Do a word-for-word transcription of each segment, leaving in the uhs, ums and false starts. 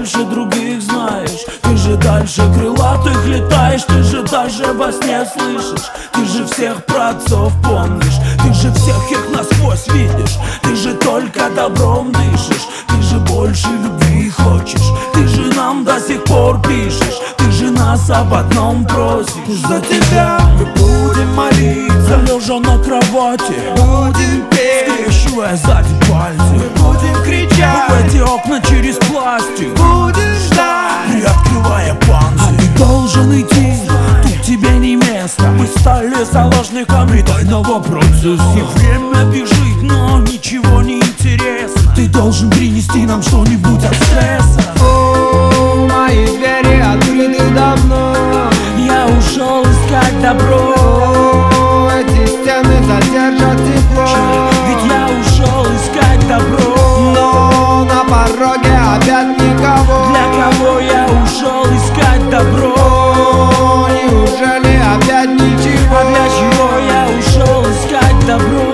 больше других знаешь. Ты же дальше крылатых летаешь, ты же даже во сне слышишь. Ты же всех праотцов помнишь, ты же всех их насквозь видишь. Ты же только добром дышишь, ты же больше любви хочешь. Ты же нам до сих пор пишешь, ты же нас об одном просишь. За тебя мы будем молиться, лежа на кровати, будем петь, скрещивая сзади пальцы. Мы будем кричать в эти окна через пластик, будем ждать, приоткрывая панцирь. А ты должен идти, тут тебе не место. Мы стали заложниками тайного процесса. И время бежит, но ничего не интересно. Ты должен принести нам что-нибудь от стресса. О, мои двери открыты давно. Я ушел искать добро. О, эти стены задержат тепло. Ведь я ушел искать добро. Но на пороге опять никого. Для кого я ушел искать добро? О, неужели опять ничего? А для чего я ушел искать добро?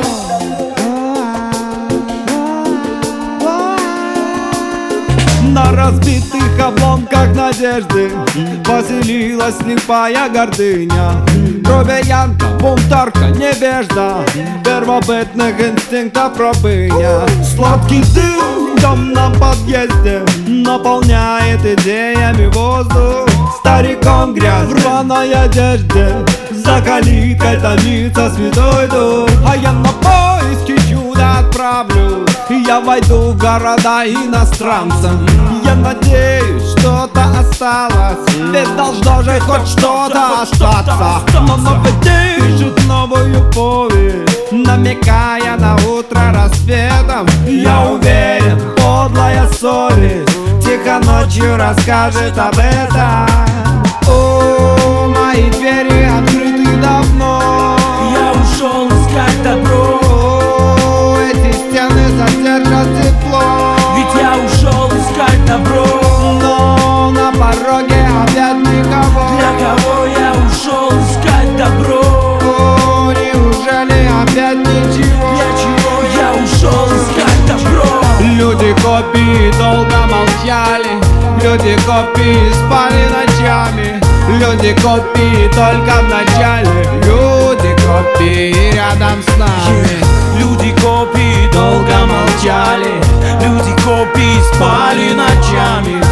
На разбитых обломках надежды поселилась слепая гордыня. Кров'янка, бунтарка, невежда, первобытных инстинктов рабыня. Сладкий дым в темном подъезде наполняет идеями воздух. Стариком грязь в рваной одежде, за калиткой томится святой дух. А я на поиски чуда отправлюсь, я войду в города иностранцам. Я надеюсь, что-то осталось, ведь должно же хоть что-то остаться. Но новый день пишет новую повесть, намекая на утро рассветом. Я уверен, подлая совесть тихо ночью расскажет об этом. О, мои двери открыты давно. Я ушел искать добро. О, эти стены задержат тепло. Ведь я ушел искать добро. Но на пороге опять никого. Для кого я ушел искать добро? О, неужели опять ничего? Для чего я ушел искать добро? Люди копии долго молчали, люди копии спали ночами. Люди копии только в начале, люди копии рядом с нами. Люди копии долго молчали, люди копии спали ночами.